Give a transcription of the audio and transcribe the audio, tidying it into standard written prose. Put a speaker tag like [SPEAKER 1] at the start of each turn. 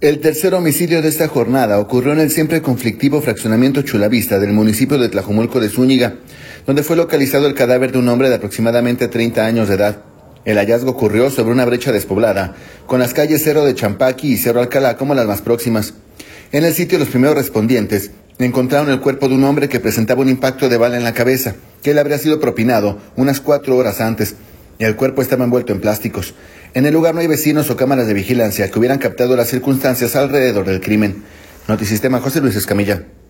[SPEAKER 1] El tercer homicidio de esta jornada ocurrió en el siempre conflictivo fraccionamiento Chulavista del municipio de Tlajomulco de Zúñiga, donde fue localizado el cadáver de un hombre de aproximadamente 30 años de edad. El hallazgo ocurrió sobre una brecha despoblada, con las calles Cerro de Champaqui y Cerro Alcalá como las más próximas. En el sitio, los primeros respondientes encontraron el cuerpo de un hombre que presentaba un impacto de bala en la cabeza, que le habría sido propinado unas 4 horas antes. El cuerpo estaba envuelto en plásticos. En el lugar no hay vecinos o cámaras de vigilancia que hubieran captado las circunstancias alrededor del crimen. Notisistema, José Luis Escamilla.